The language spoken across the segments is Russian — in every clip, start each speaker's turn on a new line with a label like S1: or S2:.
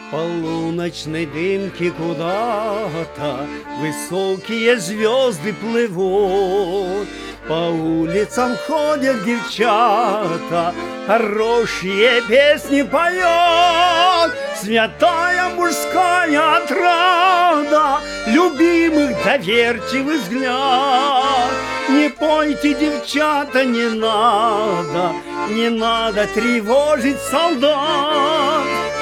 S1: Полуночной дымке куда-то высокие звезды плывут. По улицам ходят девчата, хорошие песни поет. Святая мужская отрада, любимых доверчивый взгляд. Не пойте, девчата, не надо тревожить солдат.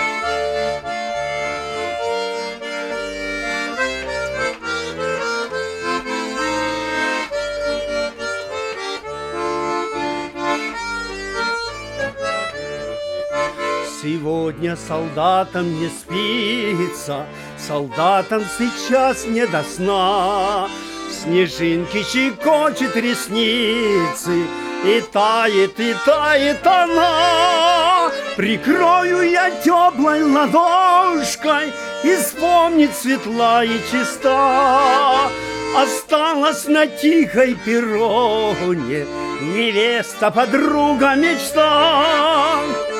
S1: Сегодня солдатам не спится, солдатам сейчас не до сна. Снежинки щекочет ресницы, и тает она. Прикрою я теплой ладошкой, и вспомнит светла и чиста. Осталась на тихой перроне невеста, подруга, мечта.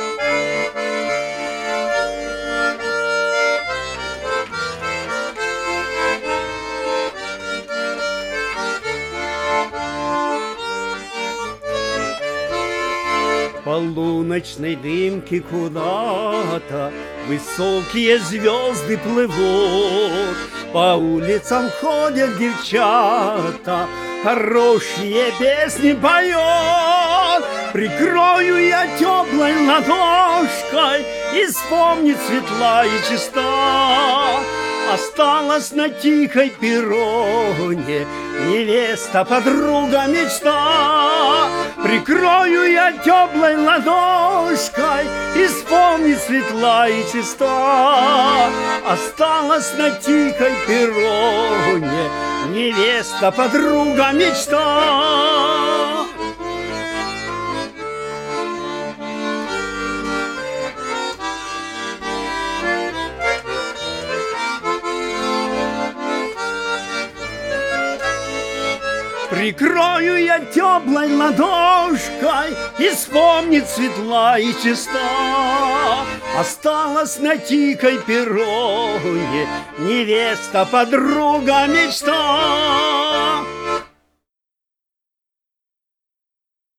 S1: Полуночной дымке куда-то высокие звезды плывут. По улицам ходят девчата, хорошие песни поет. Прикрою я теплой ладошкой, и вспомнит светла и чиста. Осталась на тихой перроне невеста, подруга, мечта. Прикрою я теплой ладошкой, и вспомнит светла и чиста. Осталась на тихой перроне невеста, подруга, мечта. Прикрою я теплой ладошкой, и вспомнит светла и чиста. Осталась на тихой перроне невеста, подруга, мечта.